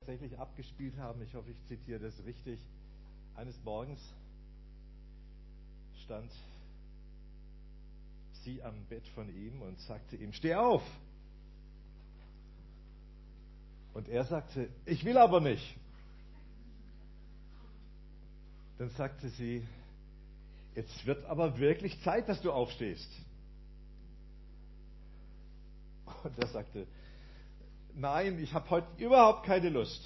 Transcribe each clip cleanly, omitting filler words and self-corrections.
tatsächlich abgespielt haben. Ich hoffe, ich zitiere das richtig. Eines Morgens stand sie am Bett von ihm und sagte ihm: Steh auf! Und er sagte: Ich will aber nicht. Dann sagte sie: Jetzt wird aber wirklich Zeit, dass du aufstehst. Und er sagte: Nein, ich habe heute überhaupt keine Lust.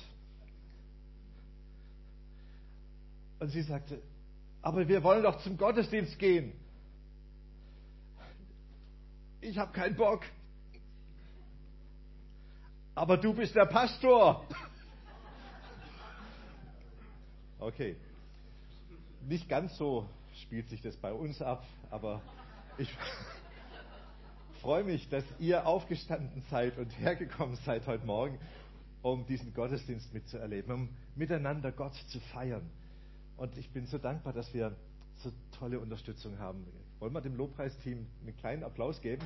Und sie sagte: Aber wir wollen doch zum Gottesdienst gehen. Ich habe keinen Bock. Aber du bist der Pastor. Okay. Nicht ganz so spielt sich das bei uns ab, aber ich freue mich, dass ihr aufgestanden seid und hergekommen seid heute Morgen, um diesen Gottesdienst mitzuerleben, um miteinander Gott zu feiern. Und ich bin so dankbar, dass wir so tolle Unterstützung haben. Wollen wir dem Lobpreisteam einen kleinen Applaus geben?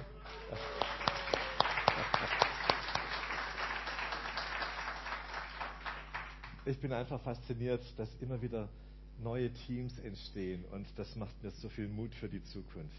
Ich bin einfach fasziniert, dass immer wieder neue Teams entstehen und das macht mir so viel Mut für die Zukunft.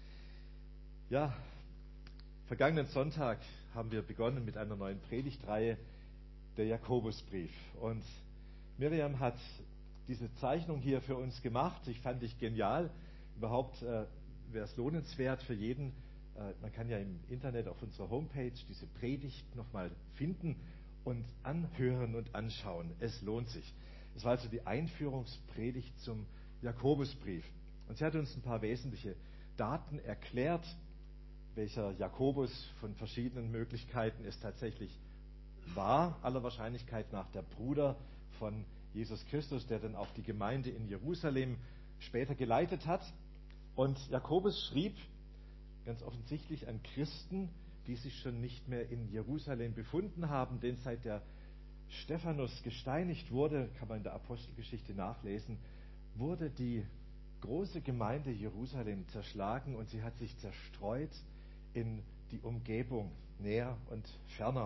Ja, vergangenen Sonntag haben wir begonnen mit einer neuen Predigtreihe, der Jakobusbrief. Und Miriam hat diese Zeichnung hier für uns gemacht. Ich fand ich genial. Überhaupt wäre es lohnenswert für jeden. Man kann ja im Internet auf unserer Homepage diese Predigt nochmal finden und anhören und anschauen. Es lohnt sich. Es war also die Einführungspredigt zum Jakobusbrief. Und sie hat uns ein paar wesentliche Daten erklärt, welcher Jakobus von verschiedenen Möglichkeiten es tatsächlich war, aller Wahrscheinlichkeit nach der Bruder von Jesus Christus, der dann auch die Gemeinde in Jerusalem später geleitet hat. Und Jakobus schrieb ganz offensichtlich an Christen, die sich schon nicht mehr in Jerusalem befunden haben, denn seit der Stephanus gesteinigt wurde, kann man in der Apostelgeschichte nachlesen, wurde die große Gemeinde Jerusalem zerschlagen und sie hat sich zerstreut in die Umgebung, näher und ferner.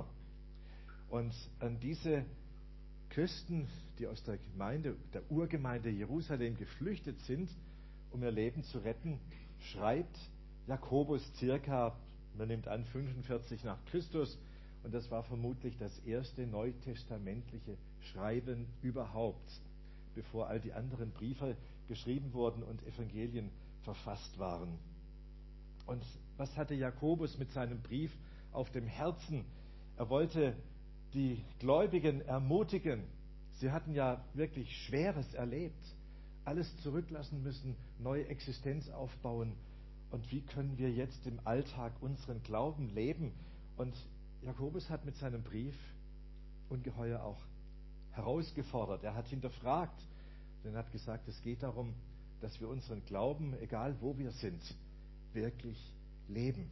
Und an diese Christen, die aus der Gemeinde, der Urgemeinde Jerusalem geflüchtet sind, um ihr Leben zu retten, schreibt Jakobus circa, man nimmt an, 45 nach Christus. Und das war vermutlich das erste neutestamentliche Schreiben überhaupt, bevor all die anderen Briefe geschrieben wurden und Evangelien verfasst waren. Und was hatte Jakobus mit seinem Brief auf dem Herzen? Er wollte die Gläubigen ermutigen. Sie hatten ja wirklich Schweres erlebt, alles zurücklassen müssen, neue Existenz aufbauen. Und wie können wir jetzt im Alltag unseren Glauben leben? Und Jakobus hat mit seinem Brief ungeheuer auch herausgefordert. Er hat hinterfragt, denn er hat gesagt, es geht darum, dass wir unseren Glauben, egal wo wir sind, wirklich leben.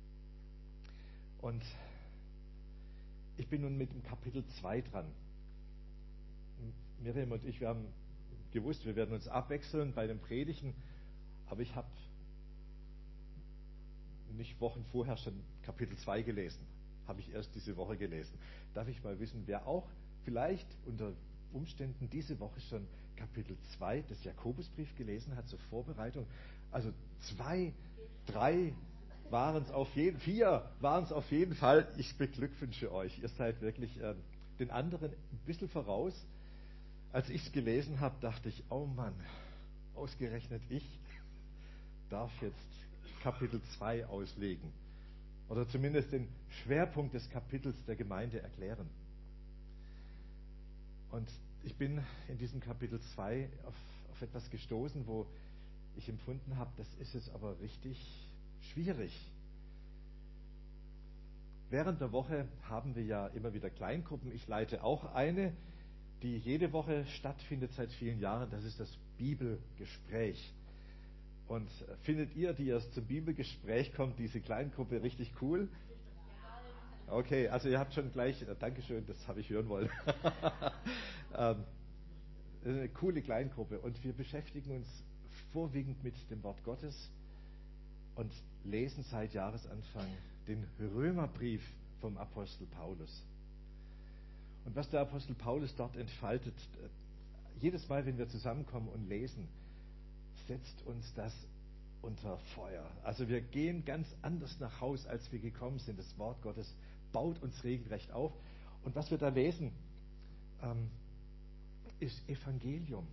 Und ich bin nun mit dem Kapitel 2 dran. Miriam und ich, wir haben gewusst, wir werden uns abwechseln bei den Predigten, aber ich habe nicht Wochen vorher schon Kapitel 2 gelesen. Habe ich erst diese Woche gelesen. Darf ich mal wissen, wer auch vielleicht unter Umständen diese Woche schon Kapitel 2 des Jakobusbrief gelesen hat zur Vorbereitung? Also 2, 3 waren es auf jeden Fall, 4 waren es auf jeden Fall. Ich beglückwünsche euch. Ihr seid wirklich den anderen ein bisschen voraus. Als ich es gelesen habe, dachte ich, oh Mann, ausgerechnet ich darf jetzt Kapitel 2 auslegen. Oder zumindest den Schwerpunkt des Kapitels der Gemeinde erklären. Und ich bin in diesem Kapitel 2 auf etwas gestoßen, wo ich empfunden habe, das ist jetzt aber richtig schwierig. Während der Woche haben wir ja immer wieder Kleingruppen. Ich leite auch eine, die jede Woche stattfindet seit vielen Jahren. Das ist das Bibelgespräch. Und findet ihr, die erst zum Bibelgespräch kommt, diese Kleingruppe richtig cool? Okay, also ihr habt schon gleich, Dankeschön, das habe ich hören wollen. Eine coole Kleingruppe und wir beschäftigen uns vorwiegend mit dem Wort Gottes und lesen seit Jahresanfang den Römerbrief vom Apostel Paulus. Und was der Apostel Paulus dort entfaltet, jedes Mal, wenn wir zusammenkommen und lesen, setzt uns das unter Feuer. Also wir gehen ganz anders nach Haus, als wir gekommen sind. Das Wort Gottes baut uns regelrecht auf. Und was wir da lesen, ist Evangelium.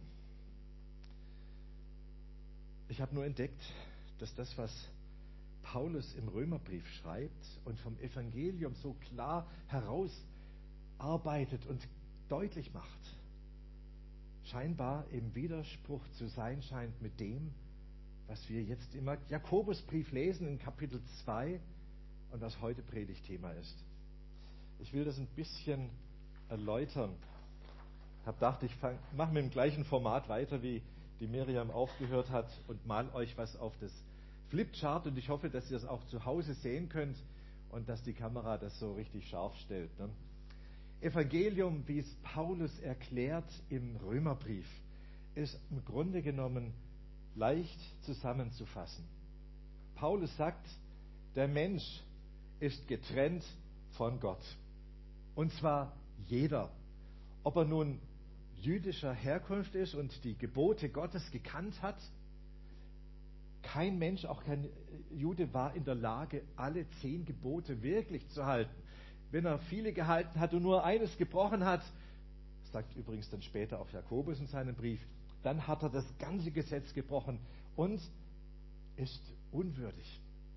Ich habe nur entdeckt, dass das, was Paulus im Römerbrief schreibt und vom Evangelium so klar herausarbeitet und deutlich macht, scheinbar im Widerspruch zu sein scheint mit dem, was wir jetzt im Jakobusbrief lesen in Kapitel 2 und was heute Predigtthema ist. Ich will das ein bisschen erläutern. Ich habe gedacht, ich mache mit dem gleichen Format weiter, wie die Miriam aufgehört hat, und mal euch was auf das Flipchart, und ich hoffe, dass ihr es auch zu Hause sehen könnt und dass die Kamera das so richtig scharf stellt. Ne? Evangelium, wie es Paulus erklärt im Römerbrief, ist im Grunde genommen leicht zusammenzufassen. Paulus sagt, der Mensch ist getrennt von Gott. Und zwar jeder. Ob er nun jüdischer Herkunft ist und die Gebote Gottes gekannt hat. Kein Mensch, auch kein Jude, war in der Lage, alle 10 Gebote wirklich zu halten. Wenn er viele gehalten hat und nur eines gebrochen hat, sagt übrigens dann später auch Jakobus in seinem Brief, dann hat er das ganze Gesetz gebrochen und ist unwürdig.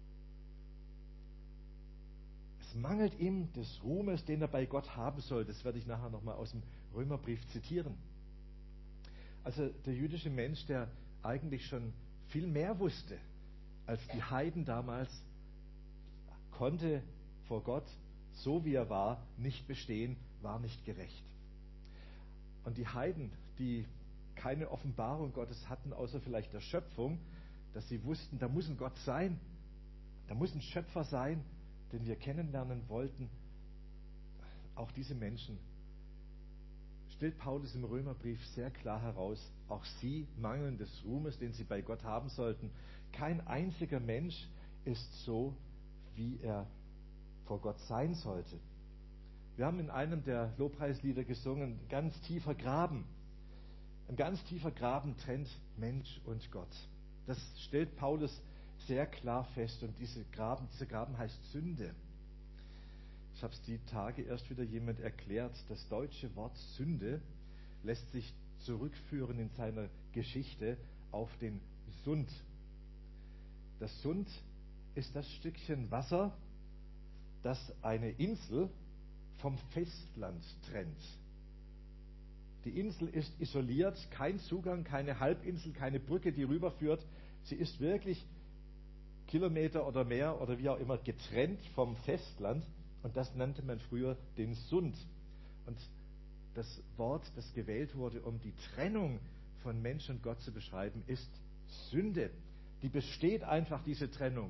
Es mangelt ihm des Ruhmes, den er bei Gott haben soll. Das werde ich nachher nochmal aus dem Römerbrief zitieren. Also der jüdische Mensch, der eigentlich schon viel mehr wusste als die Heiden damals, konnte vor Gott, so wie er war, nicht bestehen, war nicht gerecht. Und die Heiden, die keine Offenbarung Gottes hatten, außer vielleicht der Schöpfung, dass sie wussten, da muss ein Gott sein, da muss ein Schöpfer sein, den wir kennenlernen wollten. Auch diese Menschen stellt Paulus im Römerbrief sehr klar heraus, auch sie mangeln des Ruhmes, den sie bei Gott haben sollten. Kein einziger Mensch ist so, wie er vor Gott sein sollte. Wir haben in einem der Lobpreislieder gesungen, ganz tiefer Graben. Ein ganz tiefer Graben trennt Mensch und Gott. Das stellt Paulus sehr klar fest, und dieser Graben heißt Sünde. Ich habe es die Tage erst wieder jemand erklärt. Das deutsche Wort Sünde lässt sich zurückführen in seiner Geschichte auf den Sund. Das Sund ist das Stückchen Wasser, das eine Insel vom Festland trennt. Die Insel ist isoliert, kein Zugang, keine Halbinsel, keine Brücke, die rüberführt. Sie ist wirklich Kilometer oder mehr oder wie auch immer getrennt vom Festland. Und das nannte man früher den Sund. Und das Wort, das gewählt wurde, um die Trennung von Mensch und Gott zu beschreiben, ist Sünde. Die besteht einfach, diese Trennung.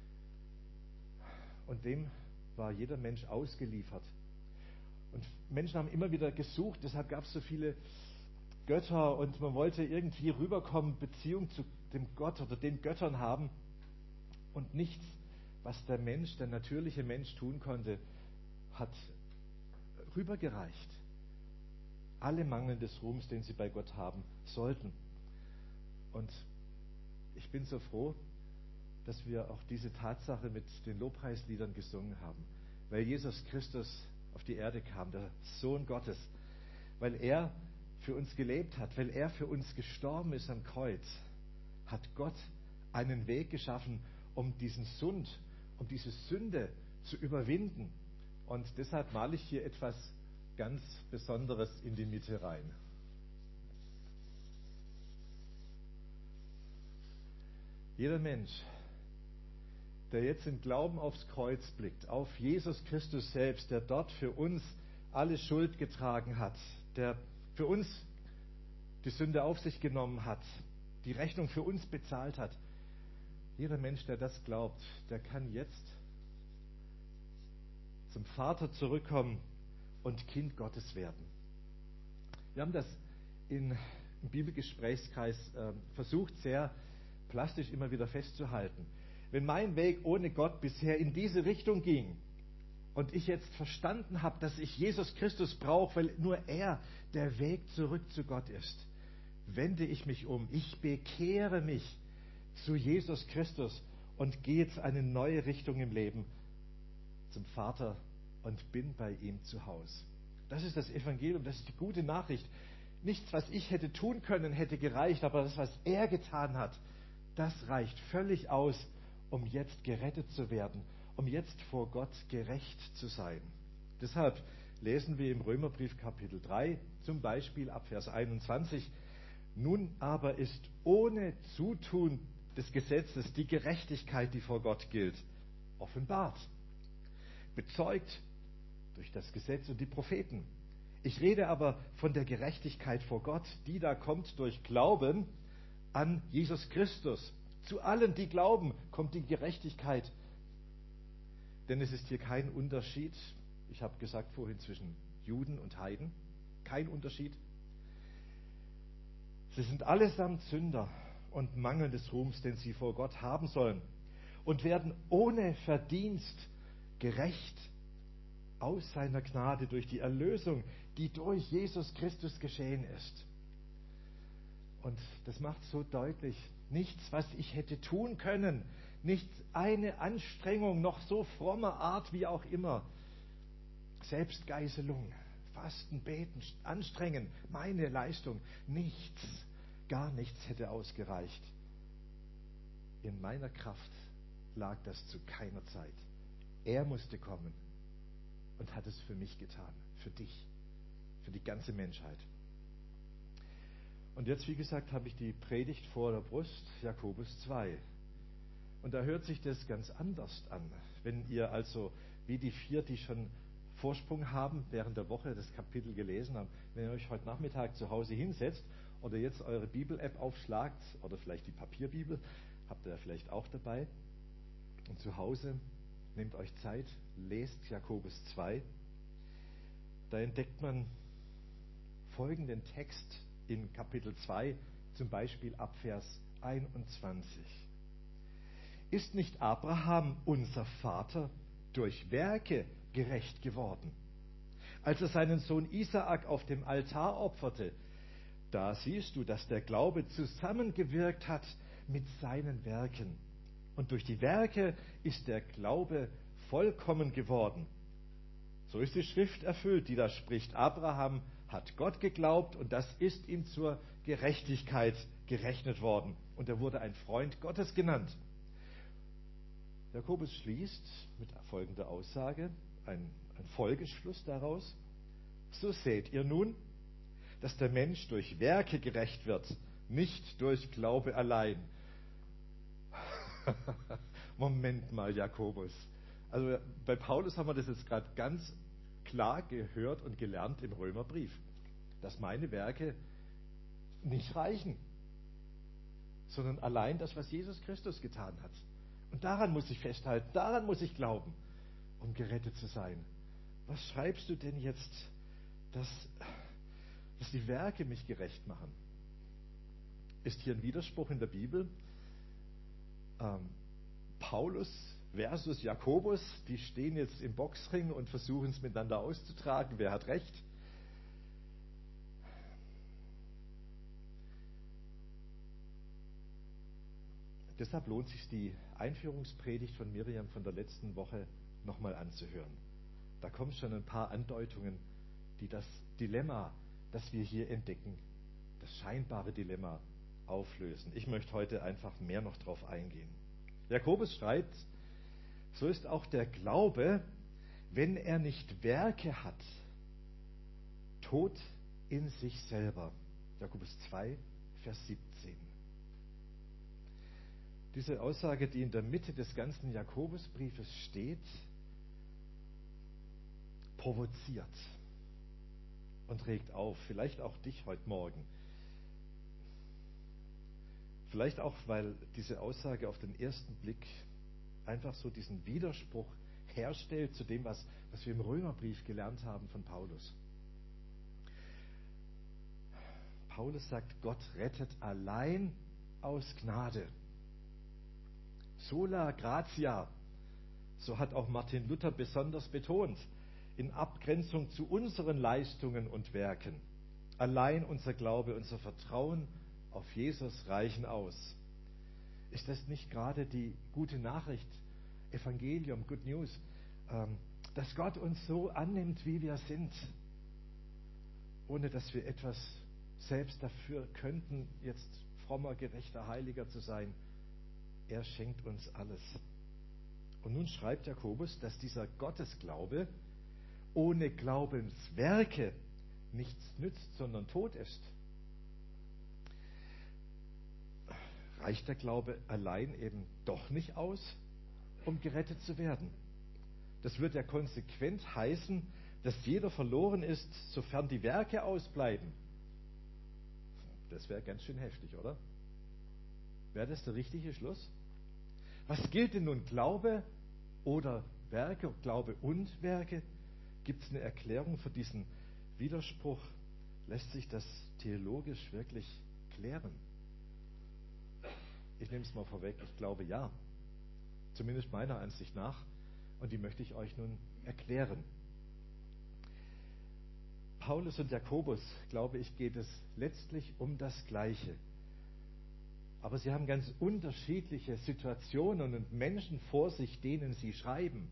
Und dem war jeder Mensch ausgeliefert. Und Menschen haben immer wieder gesucht, deshalb gab es so viele Götter und man wollte irgendwie rüberkommen, Beziehung zu dem Gott oder den Göttern haben. Und nichts, was der Mensch, der natürliche Mensch tun konnte, hat rübergereicht. Alle mangeln des Ruhms, den sie bei Gott haben sollten. Und ich bin so froh, dass wir auch diese Tatsache mit den Lobpreisliedern gesungen haben. Weil Jesus Christus auf die Erde kam, der Sohn Gottes. Weil er für uns gelebt hat, weil er für uns gestorben ist am Kreuz, hat Gott einen Weg geschaffen, um diesen Sund, um diese Sünde zu überwinden. Und deshalb male ich hier etwas ganz Besonderes in die Mitte rein. Jeder Mensch, der jetzt im Glauben aufs Kreuz blickt, auf Jesus Christus selbst, der dort für uns alle Schuld getragen hat, der für uns die Sünde auf sich genommen hat, die Rechnung für uns bezahlt hat, jeder Mensch, der das glaubt, der kann jetzt zum Vater zurückkommen und Kind Gottes werden. Wir haben das im Bibelgesprächskreis versucht, sehr plastisch immer wieder festzuhalten. Wenn mein Weg ohne Gott bisher in diese Richtung ging, und ich jetzt verstanden habe, dass ich Jesus Christus brauche, weil nur er der Weg zurück zu Gott ist, wende ich mich um. Ich bekehre mich zu Jesus Christus und gehe jetzt eine neue Richtung im Leben zum Vater und bin bei ihm zu Hause. Das ist das Evangelium, das ist die gute Nachricht. Nichts, was ich hätte tun können, hätte gereicht, aber das, was er getan hat, das reicht völlig aus, um jetzt gerettet zu werden, um jetzt vor Gott gerecht zu sein. Deshalb lesen wir im Römerbrief Kapitel 3, zum Beispiel ab Vers 21, nun aber ist ohne Zutun des Gesetzes die Gerechtigkeit, die vor Gott gilt, offenbart, bezeugt durch das Gesetz und die Propheten. Ich rede aber von der Gerechtigkeit vor Gott, die da kommt durch Glauben an Jesus Christus. Zu allen, die glauben, kommt die Gerechtigkeit. Denn es ist hier kein Unterschied, ich habe gesagt vorhin, zwischen Juden und Heiden, kein Unterschied. Sie sind allesamt Sünder und mangeln des Ruhms, den sie vor Gott haben sollen, und werden ohne Verdienst gerecht aus seiner Gnade durch die Erlösung, die durch Jesus Christus geschehen ist. Und das macht so deutlich, nichts, was ich hätte tun können, nicht eine Anstrengung, noch so frommer Art wie auch immer, Selbstgeißelung, Fasten, Beten, Anstrengen, meine Leistung, nichts, gar nichts hätte ausgereicht. In meiner Kraft lag das zu keiner Zeit. Er musste kommen und hat es für mich getan, für dich, für die ganze Menschheit. Und jetzt, wie gesagt, habe ich die Predigt vor der Brust, Jakobus 2. Und da hört sich das ganz anders an. Wenn ihr also, wie die 4, die schon Vorsprung haben, während der Woche das Kapitel gelesen haben, wenn ihr euch heute Nachmittag zu Hause hinsetzt oder jetzt eure Bibel-App aufschlagt oder vielleicht die Papierbibel, habt ihr ja vielleicht auch dabei, und zu Hause nehmt euch Zeit, lest Jakobus 2. Da entdeckt man folgenden Text in Kapitel 2, zum Beispiel ab Vers 21. Ist nicht Abraham, unser Vater, durch Werke gerecht geworden? Als er seinen Sohn Isaak auf dem Altar opferte, da siehst du, dass der Glaube zusammengewirkt hat mit seinen Werken. Und durch die Werke ist der Glaube vollkommen geworden. So ist die Schrift erfüllt, die da spricht. Abraham hat Gott geglaubt und das ist ihm zur Gerechtigkeit gerechnet worden. Und er wurde ein Freund Gottes genannt. Jakobus schließt mit folgender Aussage, ein Folgeschluss daraus. So seht ihr nun, dass der Mensch durch Werke gerecht wird, nicht durch Glaube allein. Moment mal, Jakobus. Also bei Paulus haben wir das jetzt gerade ganz klar gehört und gelernt im Römerbrief, dass meine Werke nicht reichen, sondern allein das, was Jesus Christus getan hat. Und daran muss ich festhalten, daran muss ich glauben, um gerettet zu sein. Was schreibst du denn jetzt, dass die Werke mich gerecht machen? Ist hier ein Widerspruch in der Bibel? Paulus versus Jakobus, die stehen jetzt im Boxring und versuchen es miteinander auszutragen. Wer hat recht? Deshalb lohnt sich die Einführungspredigt von Miriam von der letzten Woche nochmal anzuhören. Da kommen schon ein paar Andeutungen, die das Dilemma, das wir hier entdecken, das scheinbare Dilemma auflösen. Ich möchte heute einfach mehr noch drauf eingehen. Jakobus schreibt, so ist auch der Glaube, wenn er nicht Werke hat, tot in sich selber. Jakobus 2, Vers 17. Diese Aussage, die in der Mitte des ganzen Jakobusbriefes steht, provoziert und regt auf, vielleicht auch dich heute Morgen. Vielleicht auch, weil diese Aussage auf den ersten Blick einfach so diesen Widerspruch herstellt zu dem, was wir im Römerbrief gelernt haben von Paulus. Paulus sagt, Gott rettet allein aus Gnade. Sola gratia. So hat auch Martin Luther besonders betont, in Abgrenzung zu unseren Leistungen und Werken. Allein unser Glaube, unser Vertrauen auf Jesus reichen aus. Ist das nicht gerade die gute Nachricht, Evangelium, Good News, dass Gott uns so annimmt, wie wir sind, ohne dass wir etwas selbst dafür könnten, jetzt frommer, gerechter, heiliger zu sein. Er schenkt uns alles. Und nun schreibt Jakobus, dass dieser Gottesglaube ohne Glaubenswerke nichts nützt, sondern tot ist. Reicht der Glaube allein eben doch nicht aus, um gerettet zu werden? Das wird ja konsequent heißen, dass jeder verloren ist, sofern die Werke ausbleiben. Das wäre ganz schön heftig, oder? Wäre das der richtige Schluss? Was gilt denn nun, Glaube oder Werke, Glaube und Werke? Gibt es eine Erklärung für diesen Widerspruch? Lässt sich das theologisch wirklich klären? Ich nehme es mal vorweg, ich glaube ja. Zumindest meiner Ansicht nach. Und die möchte ich euch nun erklären. Paulus und Jakobus, glaube ich, geht es letztlich um das Gleiche. Aber sie haben ganz unterschiedliche Situationen und Menschen vor sich, denen sie schreiben.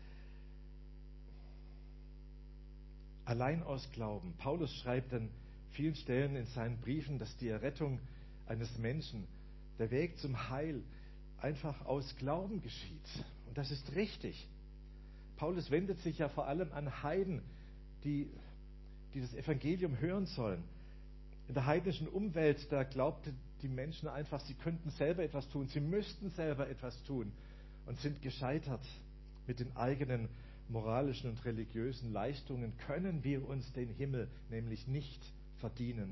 Allein aus Glauben. Paulus schreibt an vielen Stellen in seinen Briefen, dass die Errettung eines Menschen, der Weg zum Heil, einfach aus Glauben geschieht. Und das ist richtig. Paulus wendet sich ja vor allem an Heiden, die das Evangelium hören sollen. In der heidnischen Umwelt, da glaubten die Menschen einfach, sie könnten selber etwas tun, sie müssten selber etwas tun und sind gescheitert. Mit den eigenen moralischen und religiösen Leistungen können wir uns den Himmel nämlich nicht verdienen.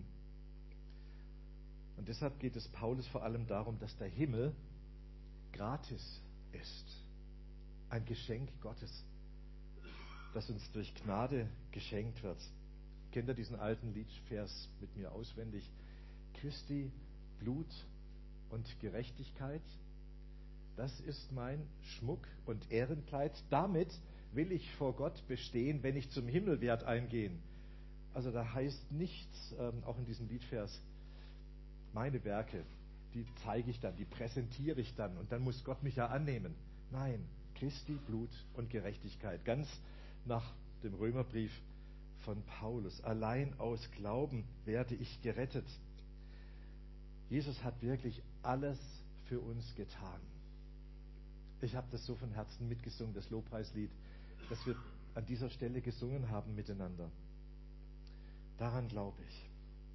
Und deshalb geht es Paulus vor allem darum, dass der Himmel gratis ist. Ein Geschenk Gottes, das uns durch Gnade geschenkt wird. Kennt ihr diesen alten Liedvers mit mir auswendig? Christi Blut und Gerechtigkeit, das ist mein Schmuck und Ehrenkleid. Damit will ich vor Gott bestehen, wenn ich zum Himmelwert eingehen. Also da heißt nichts, auch in diesem Liedvers, meine Werke, die zeige ich dann, die präsentiere ich dann und dann muss Gott mich ja annehmen. Nein, Christi Blut und Gerechtigkeit, ganz nach dem Römerbrief von Paulus. Allein aus Glauben werde ich gerettet. Jesus hat wirklich alles für uns getan. Ich habe das so von Herzen mitgesungen, das Lobpreislied, das wir an dieser Stelle gesungen haben miteinander. Daran glaube ich.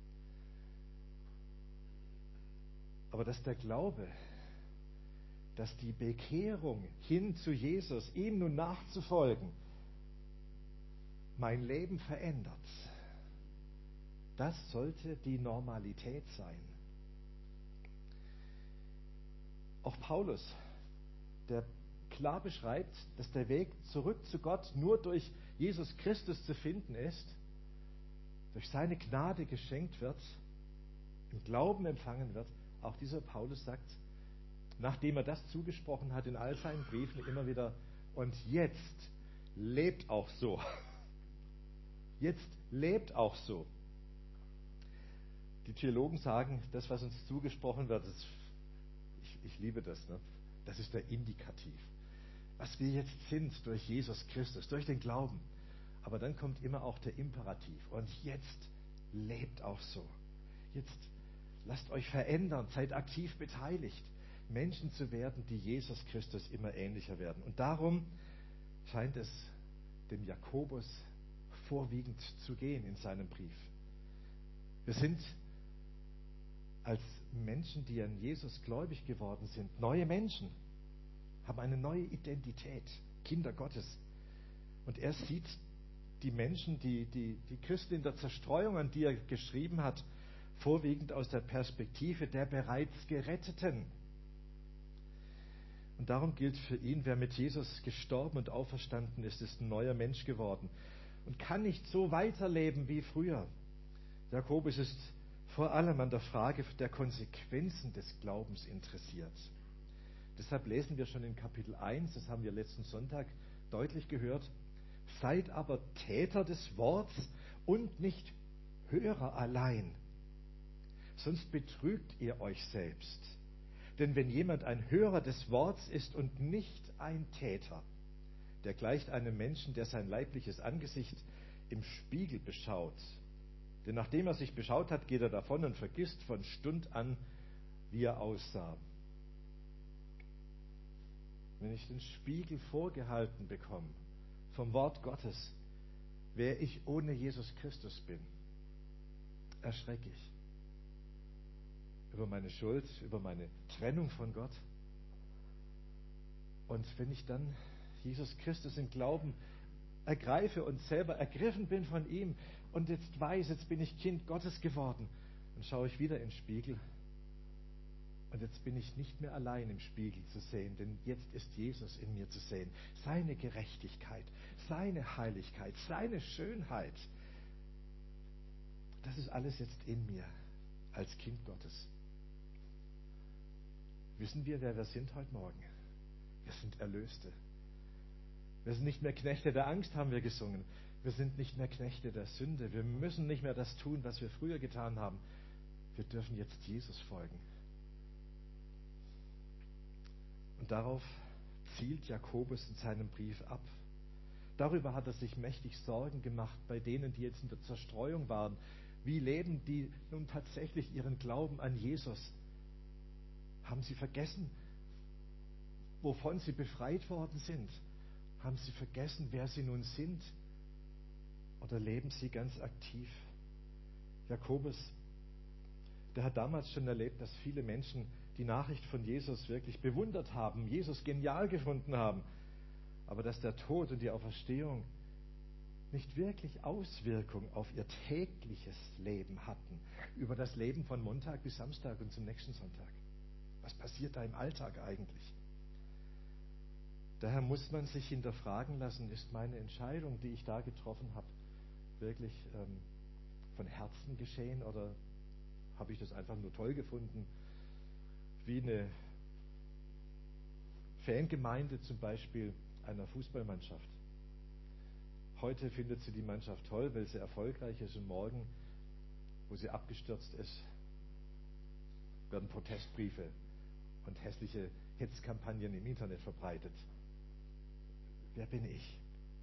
Aber dass der Glaube, dass die Bekehrung hin zu Jesus, ihm nun nachzufolgen, mein Leben verändert, das sollte die Normalität sein. Auch Paulus, der klar beschreibt, dass der Weg zurück zu Gott nur durch Jesus Christus zu finden ist, durch seine Gnade geschenkt wird, im Glauben empfangen wird. Auch dieser Paulus sagt, nachdem er das zugesprochen hat in all seinen Briefen immer wieder, und jetzt lebt auch so. Jetzt lebt auch so. Die Theologen sagen, das, was uns zugesprochen wird, ich liebe das, ne? Das ist der Indikativ. Was wir jetzt sind durch Jesus Christus, durch den Glauben. Aber dann kommt immer auch der Imperativ. Und jetzt lebt auch so. Jetzt lasst euch verändern, seid aktiv beteiligt, Menschen zu werden, die Jesus Christus immer ähnlicher werden. Und darum scheint es dem Jakobus vorwiegend zu gehen in seinem Brief. Wir sind als Menschen, die an Jesus gläubig geworden sind, neue Menschen, haben eine neue Identität, Kinder Gottes. Und er sieht die Menschen, die Christen in der Zerstreuung, an die er geschrieben hat, vorwiegend aus der Perspektive der bereits Geretteten. Und darum gilt für ihn, wer mit Jesus gestorben und auferstanden ist, ist ein neuer Mensch geworden und kann nicht so weiterleben wie früher. Jakobus ist vor allem an der Frage der Konsequenzen des Glaubens interessiert. Deshalb lesen wir schon in Kapitel 1, das haben wir letzten Sonntag deutlich gehört, seid aber Täter des Worts und nicht Hörer allein, sonst betrügt ihr euch selbst. Denn wenn jemand ein Hörer des Worts ist und nicht ein Täter, der gleicht einem Menschen, der sein leibliches Angesicht im Spiegel beschaut. Denn nachdem er sich beschaut hat, geht er davon und vergisst von Stund an, wie er aussah. Wenn ich den Spiegel vorgehalten bekomme vom Wort Gottes, wer ich ohne Jesus Christus bin, erschrecke ich über meine Schuld, über meine Trennung von Gott. Und wenn ich dann Jesus Christus im Glauben ergreife und selber ergriffen bin von ihm und jetzt weiß, jetzt bin ich Kind Gottes geworden, dann schaue ich wieder in den Spiegel und jetzt bin ich nicht mehr allein im Spiegel zu sehen, denn jetzt ist Jesus in mir zu sehen. Seine Gerechtigkeit, seine Heiligkeit, seine Schönheit, das ist alles jetzt in mir als Kind Gottes. Wissen wir, wer wir sind heute Morgen? Wir sind Erlöste. Wir sind nicht mehr Knechte der Angst, haben wir gesungen. Wir sind nicht mehr Knechte der Sünde. Wir müssen nicht mehr das tun, was wir früher getan haben. Wir dürfen jetzt Jesus folgen. Und darauf zielt Jakobus in seinem Brief ab. Darüber hat er sich mächtig Sorgen gemacht bei denen, die jetzt in der Zerstreuung waren. Wie leben die nun tatsächlich ihren Glauben an Jesus? Haben sie vergessen, wovon sie befreit worden sind? Haben sie vergessen, wer sie nun sind? Oder leben sie ganz aktiv? Jakobus, der hat damals schon erlebt, dass viele Menschen die Nachricht von Jesus wirklich bewundert haben, Jesus genial gefunden haben, aber dass der Tod und die Auferstehung nicht wirklich Auswirkung auf ihr tägliches Leben hatten, über das Leben von Montag bis Samstag und zum nächsten Sonntag. Was passiert da im Alltag eigentlich? Daher muss man sich hinterfragen lassen, ist meine Entscheidung, die ich da getroffen habe, wirklich von Herzen geschehen oder habe ich das einfach nur toll gefunden? Wie eine Fangemeinde zum Beispiel einer Fußballmannschaft. Heute findet sie die Mannschaft toll, weil sie erfolgreich ist und morgen, wo sie abgestürzt ist, werden Protestbriefe und hässliche Hetzkampagnen im Internet verbreitet. Wer bin ich?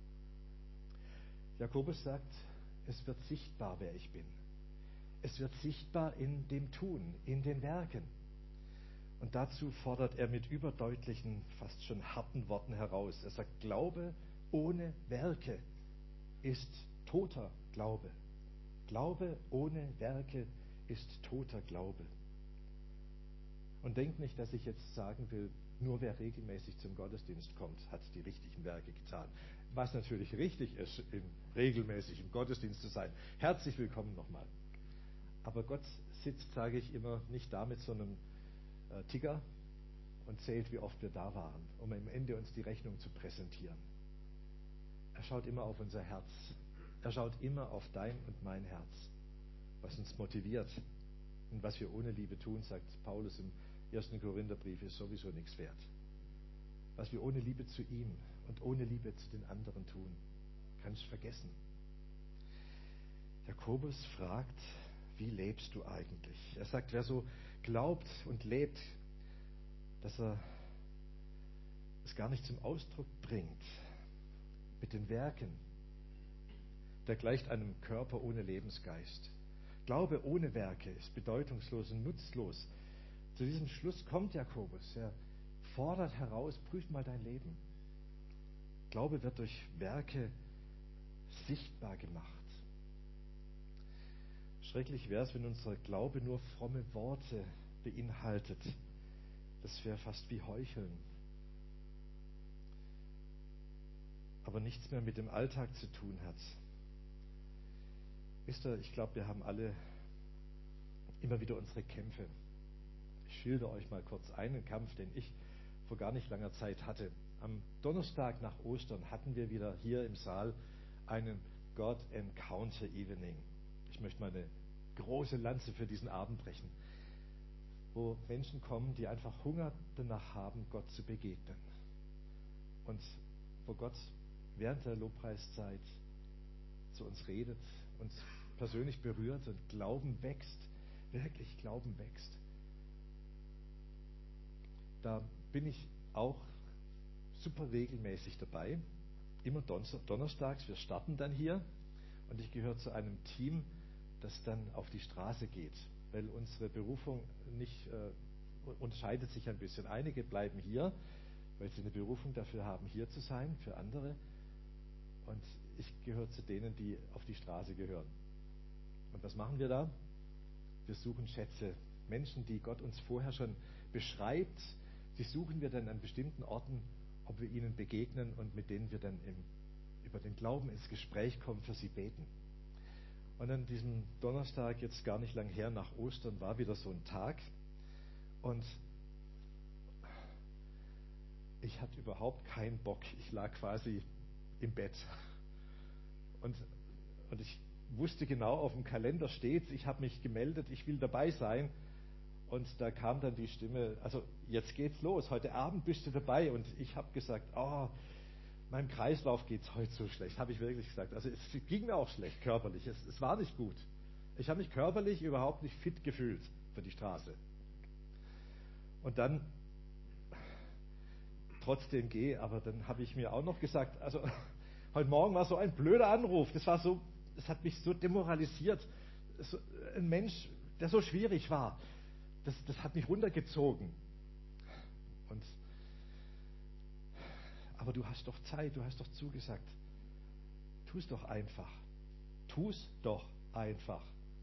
Jakobus sagt, es wird sichtbar, wer ich bin. Es wird sichtbar in dem Tun, in den Werken. Und dazu fordert er mit überdeutlichen, fast schon harten Worten heraus. Er sagt, Glaube ohne Werke ist toter Glaube. Glaube ohne Werke ist toter Glaube. Und denkt nicht, dass ich jetzt sagen will, nur wer regelmäßig zum Gottesdienst kommt, hat die richtigen Werke getan. Was natürlich richtig ist, regelmäßig im Gottesdienst zu sein. Herzlich willkommen nochmal. Aber Gott sitzt, sage ich immer, nicht da mit so einem Ticker und zählt, wie oft wir da waren, um am Ende uns die Rechnung zu präsentieren. Er schaut immer auf unser Herz. Er schaut immer auf dein und mein Herz, was uns motiviert. Und was wir ohne Liebe tun, sagt Paulus im 1. Korintherbrief, ist sowieso nichts wert. Was wir ohne Liebe zu ihm und ohne Liebe zu den anderen tun, kannst du vergessen. Jakobus fragt, wie lebst du eigentlich? Er sagt, wer so glaubt und lebt, dass er es gar nicht zum Ausdruck bringt mit den Werken, der gleicht einem Körper ohne Lebensgeist. Glaube ohne Werke ist bedeutungslos und nutzlos. Zu diesem Schluss kommt Jakobus. Er fordert heraus, prüf mal dein Leben. Glaube wird durch Werke sichtbar gemacht. Schrecklich wäre es, wenn unser Glaube nur fromme Worte beinhaltet. Das wäre fast wie Heucheln. Aber nichts mehr mit dem Alltag zu tun hat. Wisst ihr, ich glaube, wir haben alle immer wieder unsere Kämpfe. Ich schildere euch mal kurz einen Kampf, den ich vor gar nicht langer Zeit hatte. Am Donnerstag nach Ostern hatten wir wieder hier im Saal einen God Encounter Evening. Ich möchte mal eine große Lanze für diesen Abend brechen, wo Menschen kommen, die einfach Hunger danach haben, Gott zu begegnen. Und wo Gott während der Lobpreiszeit zu uns redet, uns persönlich berührt und Glauben wächst, wirklich Glauben wächst. Da bin ich auch super regelmäßig dabei, immer donnerstags. Wir starten dann hier und ich gehöre zu einem Team, das dann auf die Straße geht, weil unsere Berufung nicht unterscheidet sich ein bisschen. Einige bleiben hier, weil sie eine Berufung dafür haben, hier zu sein, für andere. Und ich gehöre zu denen, die auf die Straße gehören. Und was machen wir da? Wir suchen Schätze, Menschen, die Gott uns vorher schon beschreibt, die suchen wir dann an bestimmten Orten, ob wir ihnen begegnen und mit denen wir dann über den Glauben ins Gespräch kommen, für sie beten. Und an diesem Donnerstag, jetzt gar nicht lang her, nach Ostern, war wieder so ein Tag. Und ich hatte überhaupt keinen Bock. Ich lag quasi im Bett. Und ich wusste genau, auf dem Kalender steht, ich habe mich gemeldet, ich will dabei sein. Und da kam dann die Stimme, also jetzt geht's los, heute Abend bist du dabei. Und ich habe gesagt, meinem Kreislauf geht's heute so schlecht, habe ich wirklich gesagt. Also es ging mir auch schlecht körperlich, es war nicht gut. Ich habe mich körperlich überhaupt nicht fit gefühlt für die Straße. Und dann trotzdem aber dann habe ich mir auch noch gesagt, also heute Morgen war so ein blöder Anruf, das hat mich so demoralisiert. So, ein Mensch, der so schwierig war, das hat mich runtergezogen. Aber du hast doch Zeit, du hast doch zugesagt. Tu es doch einfach. Tu es doch einfach.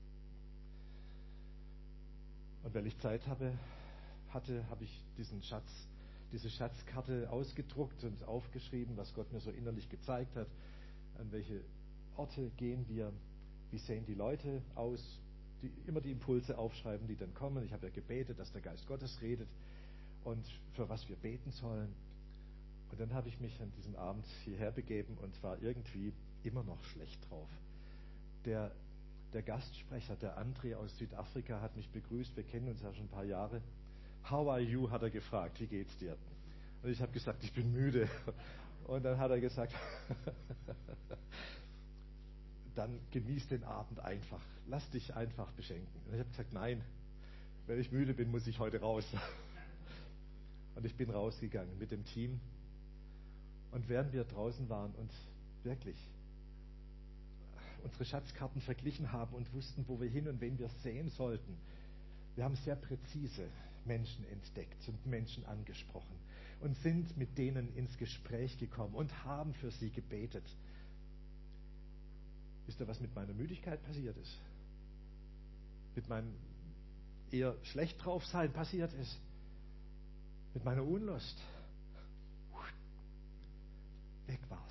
Und weil ich Zeit hatte, habe ich diese Schatzkarte ausgedruckt und aufgeschrieben, was Gott mir so innerlich gezeigt hat. An welche Orte gehen wir? Wie sehen die Leute aus? Immer die Impulse aufschreiben, die dann kommen. Ich habe ja gebetet, dass der Geist Gottes redet und für was wir beten sollen. Und dann habe ich mich an diesem Abend hierher begeben und war irgendwie immer noch schlecht drauf. Der Gastsprecher, der André aus Südafrika, hat mich begrüßt. Wir kennen uns ja schon ein paar Jahre. How are you, hat er gefragt. Wie geht's dir? Und ich habe gesagt, ich bin müde. Und dann hat er gesagt, dann genieß den Abend einfach. Lass dich einfach beschenken. Und ich habe gesagt, nein, wenn ich müde bin, muss ich heute raus. Und ich bin rausgegangen mit dem Team. Und während wir draußen waren und wirklich unsere Schatzkarten verglichen haben und wussten, wo wir hin und wen wir sehen sollten, wir haben sehr präzise Menschen entdeckt und Menschen angesprochen und sind mit denen ins Gespräch gekommen und haben für sie gebetet. Wisst ihr, was mit meiner Müdigkeit passiert ist? Mit meinem eher schlecht drauf sein passiert ist? Mit meiner Unlust? Weg war's.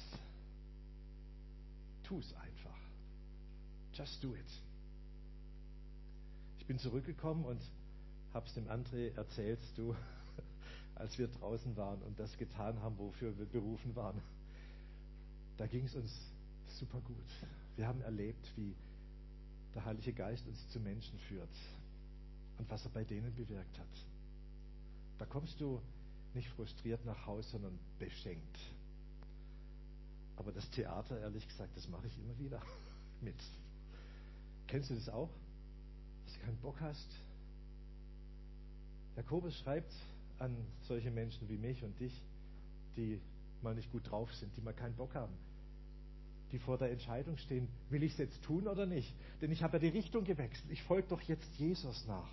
Tu es einfach. Just do it. Ich bin zurückgekommen und habe es dem André erzählt, als wir draußen waren und das getan haben, wofür wir berufen waren. Da ging es uns super gut. Wir haben erlebt, wie der Heilige Geist uns zu Menschen führt und was er bei denen bewirkt hat. Da kommst du nicht frustriert nach Hause, sondern beschenkt. Aber das Theater, ehrlich gesagt, das mache ich immer wieder mit. Kennst du das auch? Dass du keinen Bock hast? Jakobus schreibt an solche Menschen wie mich und dich, die mal nicht gut drauf sind, die mal keinen Bock haben, die vor der Entscheidung stehen, will ich es jetzt tun oder nicht? Denn ich habe ja die Richtung gewechselt. Ich folge doch jetzt Jesus nach.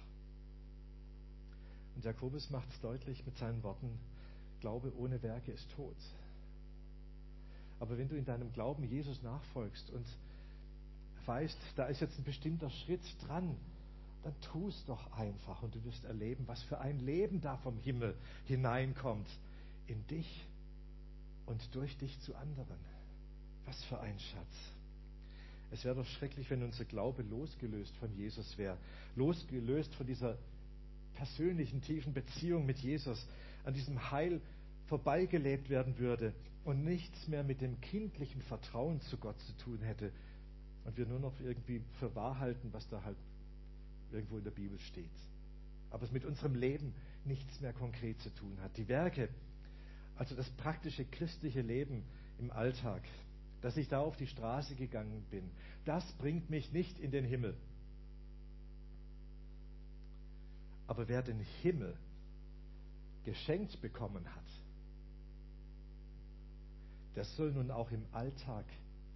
Und Jakobus macht es deutlich mit seinen Worten, Glaube ohne Werke ist tot. Aber wenn du in deinem Glauben Jesus nachfolgst und weißt, da ist jetzt ein bestimmter Schritt dran, dann tu es doch einfach und du wirst erleben, was für ein Leben da vom Himmel hineinkommt in dich und durch dich zu anderen. Was für ein Schatz. Es wäre doch schrecklich, wenn unser Glaube losgelöst von Jesus wäre, losgelöst von dieser persönlichen, tiefen Beziehung mit Jesus, an diesem Heil vorbeigelebt werden würde und nichts mehr mit dem kindlichen Vertrauen zu Gott zu tun hätte und wir nur noch irgendwie für wahr halten, was da halt irgendwo in der Bibel steht. aber es mit unserem Leben nichts mehr konkret zu tun hat. Die Werke, also das praktische christliche Leben im Alltag, dass ich da auf die Straße gegangen bin, das bringt mich nicht in den Himmel. Aber wer den Himmel geschenkt bekommen hat, der soll nun auch im Alltag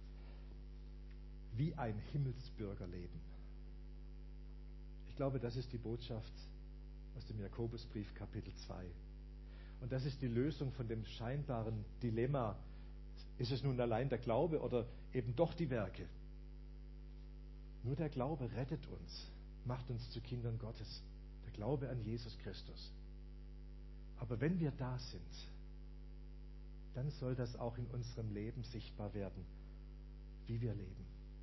wie ein Himmelsbürger leben. Ich glaube, das ist die Botschaft aus dem Jakobusbrief Kapitel 2. Und das ist die Lösung von dem scheinbaren Dilemma. Ist es nun allein der Glaube oder eben doch die Werke? Nur der Glaube rettet uns, macht uns zu Kindern Gottes. Der Glaube an Jesus Christus. Aber wenn wir da sind, dann soll das auch in unserem Leben sichtbar werden, wie wir leben.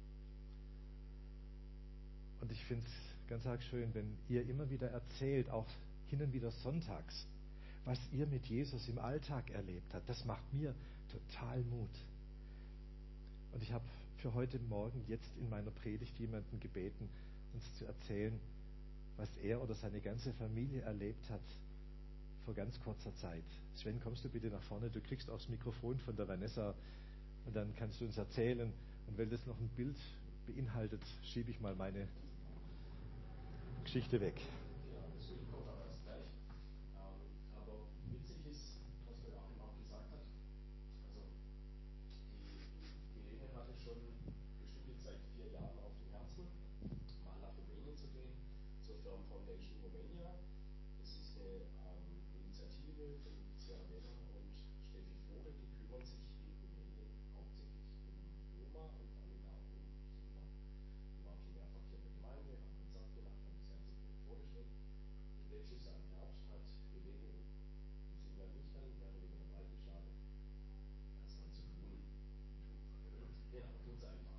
Und ich finde es ganz arg schön, wenn ihr immer wieder erzählt, auch hin und wieder sonntags, was ihr mit Jesus im Alltag erlebt habt. Das macht mir total Mut. Und ich habe für heute Morgen jetzt in meiner Predigt jemanden gebeten, uns zu erzählen, was er oder seine ganze Familie erlebt hat vor ganz kurzer Zeit. Sven, kommst du bitte nach vorne? Du kriegst auch das Mikrofon von der Vanessa und dann kannst du uns erzählen. Und wenn das noch ein Bild beinhaltet, schiebe ich mal meine Geschichte weg. Ja, das Bild kommt aber erst gleich. Aber witzig ist, was der Joachim auch gesagt hat. Also, die Helene hatte schon bestimmt jetzt seit 4 Jahren auf dem Herzen, mal nach Rumänien zu gehen, zur Firm Foundation Romania. Das ist eine Initiative von Sierra Leone und Steffi Vogel, die kümmern sich in Rumänien hauptsächlich um Roma und vor allem auch um Kinder. Die waren schon mehrfach hier in der Gemeinde, haben Konzert gemacht, haben das ganze Projekt vorgestellt. Und letztes Jahr im Herbst hat Helene, die sind ja nicht dann, mehr oder weniger breit geschlagen, was man zu tun. Ja, tut es einfach.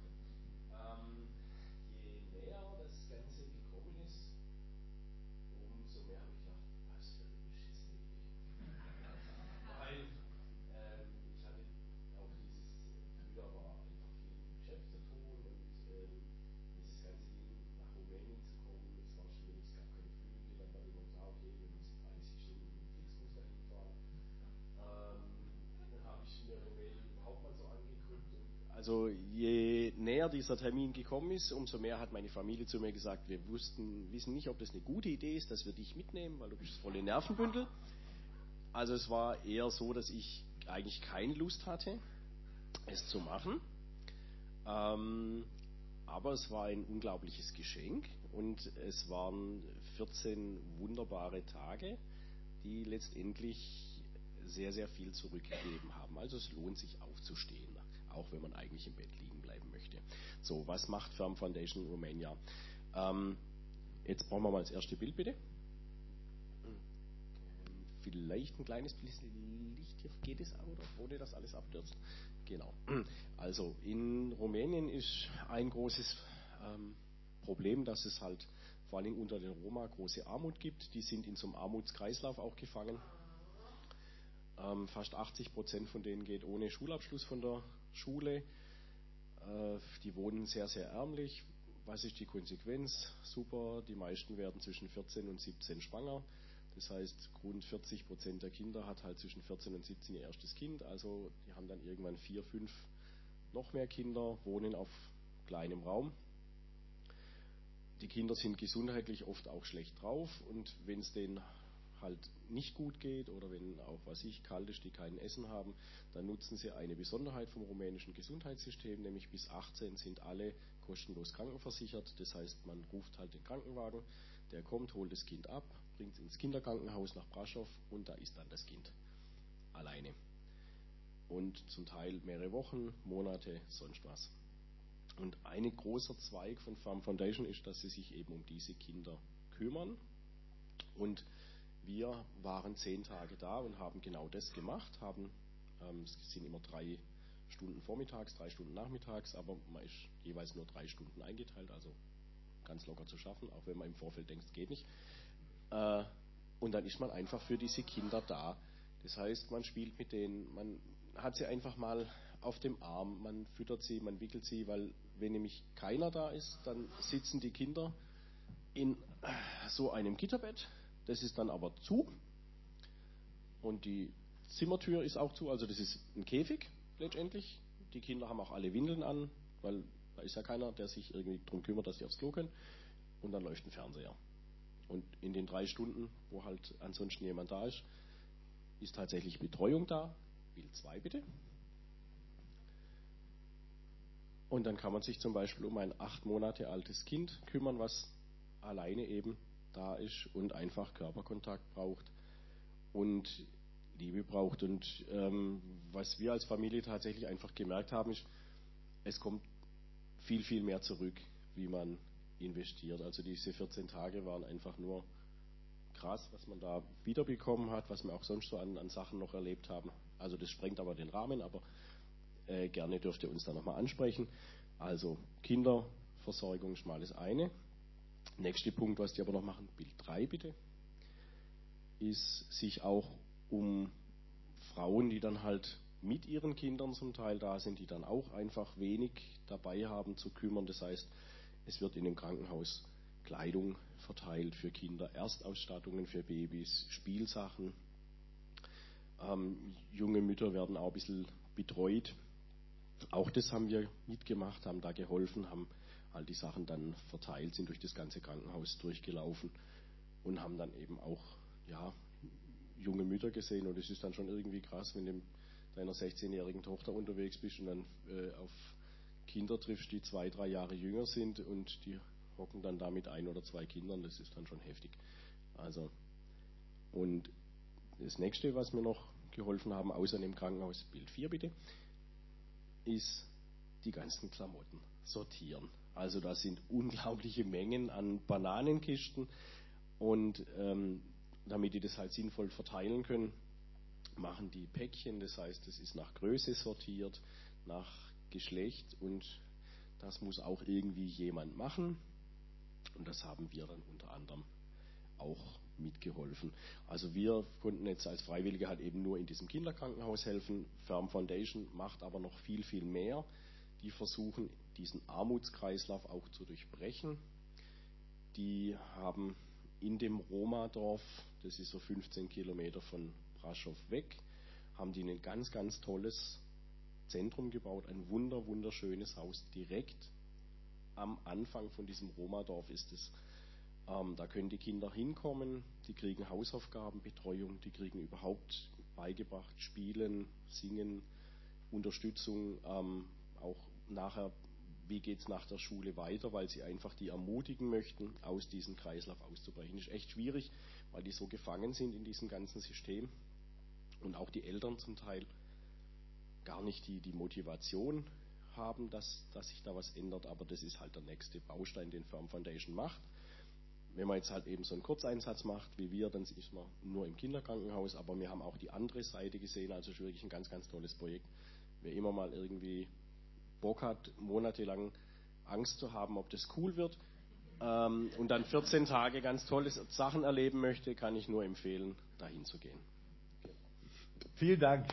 Je näher das Ganze gekommen ist, umso mehr habe ich gedacht, was für eine beschissene Idee. Weil ich hatte auch früher war einfach viel mit Geschäft zu tun und dieses ganze Ding nach Rumänien zu kommen, es war schwierig, es gab keine Flüge, dann war immer klar, okay, wir müssen 30 Stunden mit dem Flixbus dahin fahren. Dann habe ich mir Rumänien überhaupt mal so angeguckt. Also je näher dieser Termin gekommen ist, umso mehr hat meine Familie zu mir gesagt, wir wissen nicht, ob das eine gute Idee ist, dass wir dich mitnehmen, weil du bist voll in Nervenbündel. Also es war eher so, dass ich eigentlich keine Lust hatte, es zu machen. Aber es war ein unglaubliches Geschenk und es waren 14 wunderbare Tage, die letztendlich sehr, sehr viel zurückgegeben haben. Also es lohnt sich aufzustehen, auch wenn man eigentlich im Bett liegen bleiben möchte. So, was macht Firm Foundation Romania? Jetzt brauchen wir mal das erste Bild, bitte. Vielleicht ein kleines bisschen Licht hier, geht es auch, oder ohne dass alles abstürzt? Genau. Also in Rumänien ist ein großes Problem, dass es halt vor allem unter den Roma große Armut gibt. Die sind in so einem Armutskreislauf auch gefangen. Fast 80% von denen geht ohne Schulabschluss von der Schule. Die wohnen sehr, sehr ärmlich. Was ist die Konsequenz? Super, die meisten werden zwischen 14 und 17 schwanger. Das heißt, rund 40% der Kinder hat halt zwischen 14 und 17 ihr erstes Kind. Also die haben dann irgendwann 4, 5 noch mehr Kinder, wohnen auf kleinem Raum. Die Kinder sind gesundheitlich oft auch schlecht drauf und wenn es denen halt nicht gut geht oder wenn auch, was ich, kalt ist, die kein Essen haben, dann nutzen sie eine Besonderheit vom rumänischen Gesundheitssystem, nämlich bis 18 sind alle kostenlos krankenversichert. Das heißt, man ruft halt den Krankenwagen, der kommt, holt das Kind ab, bringt es ins Kinderkrankenhaus nach Brașov und da ist dann das Kind alleine. Und zum Teil mehrere Wochen, Monate, sonst was. Und ein großer Zweig von Firm Foundation ist, dass sie sich eben um diese Kinder kümmern. Und wir waren 10 Tage da und haben genau das gemacht. Es sind immer 3 Stunden vormittags, 3 Stunden nachmittags, aber man ist jeweils nur 3 Stunden eingeteilt, also ganz locker zu schaffen, auch wenn man im Vorfeld denkt, es geht nicht. Und dann ist man einfach für diese Kinder da. Das heißt, man spielt mit denen, man hat sie einfach mal auf dem Arm, man füttert sie, man wickelt sie, weil wenn nämlich keiner da ist, dann sitzen die Kinder in so einem Gitterbett Das ist dann aber zu und die Zimmertür ist auch zu, also das ist ein Käfig letztendlich. Die Kinder haben auch alle Windeln an, weil da ist ja keiner, der sich irgendwie darum kümmert, dass sie aufs Klo können. Und dann läuft ein Fernseher. Und in den 3 Stunden, wo halt ansonsten jemand da ist, ist tatsächlich Betreuung da. Bild 2 bitte. Und dann kann man sich zum Beispiel um ein 8 Monate altes Kind kümmern, was alleine eben da ist und einfach Körperkontakt braucht und Liebe braucht. Und was wir als Familie tatsächlich einfach gemerkt haben, ist, es kommt viel, viel mehr zurück, wie man investiert. Also diese 14 Tage waren einfach nur krass, was man da wiederbekommen hat, was wir auch sonst so an Sachen noch erlebt haben. Also das sprengt aber den Rahmen, aber gerne dürft ihr uns da nochmal ansprechen. Also Kinderversorgung ist mal das eine. Nächster Punkt, was die aber noch machen, Bild 3 bitte, ist sich auch um Frauen, die dann halt mit ihren Kindern zum Teil da sind, die dann auch einfach wenig dabei haben, zu kümmern. Das heißt, es wird in dem Krankenhaus Kleidung verteilt für Kinder, Erstausstattungen für Babys, Spielsachen. Junge Mütter werden auch ein bisschen betreut. Auch das haben wir mitgemacht, haben da geholfen, haben all die Sachen dann verteilt, sind durch das ganze Krankenhaus durchgelaufen und haben dann eben auch junge Mütter gesehen. Und es ist dann schon irgendwie krass, wenn du mit deiner 16-jährigen Tochter unterwegs bist und dann auf Kinder triffst, die 2, 3 Jahre jünger sind und die hocken dann da mit 1 oder 2 Kindern. Das ist dann schon heftig. Also, und das nächste, was wir noch geholfen haben, außer dem Krankenhaus, Bild 4 bitte, ist die ganzen Klamotten sortieren. Also da sind unglaubliche Mengen an Bananenkisten und damit die das halt sinnvoll verteilen können, machen die Päckchen, das heißt, es ist nach Größe sortiert, nach Geschlecht und das muss auch irgendwie jemand machen und das haben wir dann unter anderem auch mitgeholfen. Also wir konnten jetzt als Freiwillige halt eben nur in diesem Kinderkrankenhaus helfen. Firm Foundation macht aber noch viel, viel mehr. Die versuchen, diesen Armutskreislauf auch zu durchbrechen. Die haben in dem Roma-Dorf, das ist so 15 Kilometer von Braschow weg, haben die ein ganz, ganz tolles Zentrum gebaut, ein wunderschönes Haus direkt am Anfang von diesem Roma-Dorf ist es. Da können die Kinder hinkommen, die kriegen Hausaufgaben, Betreuung, die kriegen überhaupt beigebracht, Spielen, Singen, Unterstützung, auch nachher, wie geht es nach der Schule weiter, weil sie einfach die ermutigen möchten, aus diesem Kreislauf auszubrechen. Das ist echt schwierig, weil die so gefangen sind in diesem ganzen System und auch die Eltern zum Teil gar nicht die Motivation haben, dass sich da was ändert, aber das ist halt der nächste Baustein, den Firm Foundation macht. Wenn man jetzt halt eben so einen Kurzeinsatz macht, wie wir, dann ist man nur im Kinderkrankenhaus, aber wir haben auch die andere Seite gesehen, also es ist wirklich ein ganz, ganz tolles Projekt. Wer immer mal irgendwie Bock hat, monatelang Angst zu haben, ob das cool wird und dann 14 Tage ganz tolle Sachen erleben möchte, kann ich nur empfehlen, dahin zu gehen. Vielen Dank.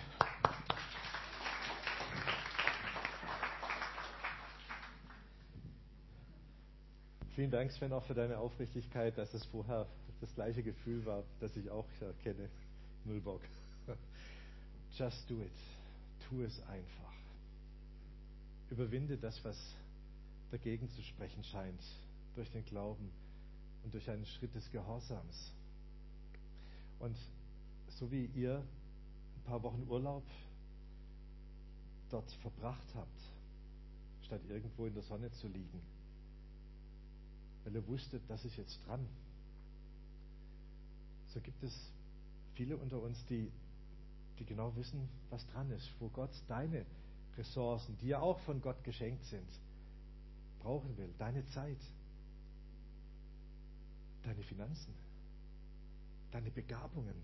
Vielen Dank, Sven, auch für deine Aufrichtigkeit, dass es vorher das gleiche Gefühl war, das ich auch kenne. Null Bock. Just do it. Tu es einfach. Überwinde das, was dagegen zu sprechen scheint, durch den Glauben und durch einen Schritt des Gehorsams. Und so wie ihr ein paar Wochen Urlaub dort verbracht habt, statt irgendwo in der Sonne zu liegen, weil ihr wusstet, das ist jetzt dran. So gibt es viele unter uns, die genau wissen, was dran ist, wo Gott deine Ressourcen, die ja auch von Gott geschenkt sind, brauchen will. Deine Zeit, deine Finanzen, deine Begabungen.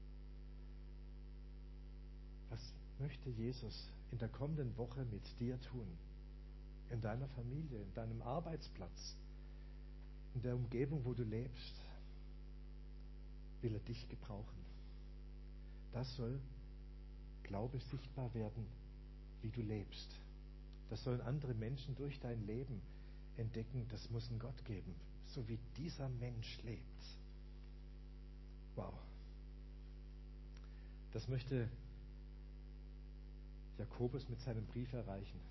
Was möchte Jesus in der kommenden Woche mit dir tun? In deiner Familie, in deinem Arbeitsplatz, in der Umgebung, wo du lebst, will er dich gebrauchen. Das soll Glaube sichtbar werden, wie du lebst. Das sollen andere Menschen durch dein Leben entdecken, das muss einen Gott geben, so wie dieser Mensch lebt. Wow. Das möchte Jakobus mit seinem Brief erreichen.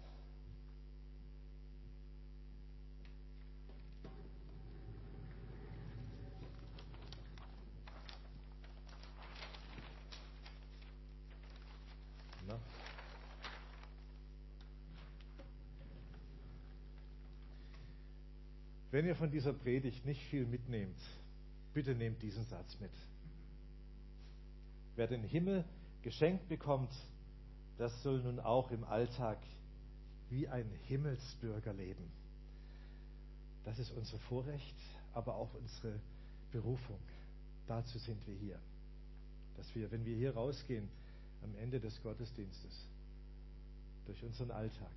Na? Wenn ihr von dieser Predigt nicht viel mitnehmt, bitte nehmt diesen Satz mit. Wer den Himmel geschenkt bekommt, das soll nun auch im Alltag wie ein Himmelsbürger leben. Das ist unser Vorrecht, aber auch unsere Berufung. Dazu sind wir hier. Dass wir, wenn wir hier rausgehen, am Ende des Gottesdienstes, durch unseren Alltag,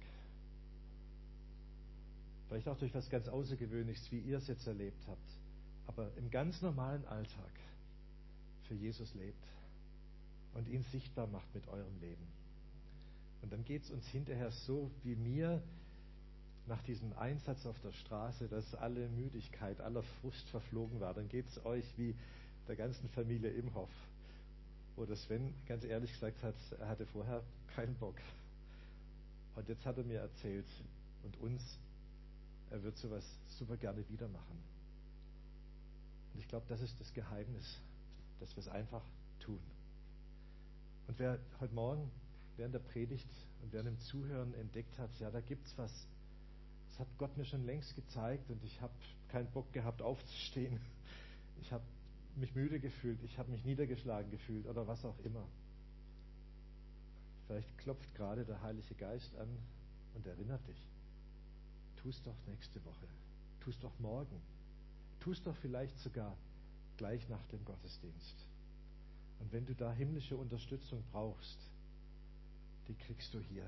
vielleicht auch durch was ganz Außergewöhnliches, wie ihr es jetzt erlebt habt, aber im ganz normalen Alltag für Jesus lebt und ihn sichtbar macht mit eurem Leben. Und dann geht es uns hinterher so wie mir nach diesem Einsatz auf der Straße, dass alle Müdigkeit, aller Frust verflogen war. Dann geht es euch wie der ganzen Familie Imhoff, wo der Sven ganz ehrlich gesagt hat, er hatte vorher keinen Bock. Und jetzt hat er mir erzählt und uns, er wird sowas super gerne wieder machen. Und ich glaube, das ist das Geheimnis, dass wir es einfach tun. Und wer heute Morgen während der Predigt und während dem Zuhören entdeckt hat, ja, da gibt's was, das hat Gott mir schon längst gezeigt und ich habe keinen Bock gehabt aufzustehen. Ich habe mich müde gefühlt, ich habe mich niedergeschlagen gefühlt oder was auch immer. Vielleicht klopft gerade der Heilige Geist an und erinnert dich. Tu es doch nächste Woche. Tu es doch morgen. Tu es doch vielleicht sogar gleich nach dem Gottesdienst. Und wenn du da himmlische Unterstützung brauchst, die kriegst du hier.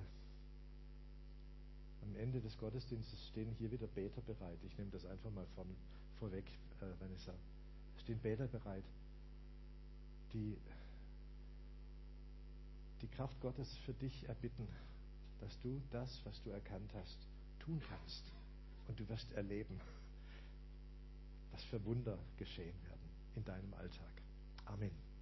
Am Ende des Gottesdienstes stehen hier wieder Beter bereit. Ich nehme das einfach mal vorweg, Vanessa. Es stehen Beter bereit, die die Kraft Gottes für dich erbitten, dass du das, was du erkannt hast, tun kannst. Und du wirst erleben, was für Wunder geschehen werden in deinem Alltag. Amen.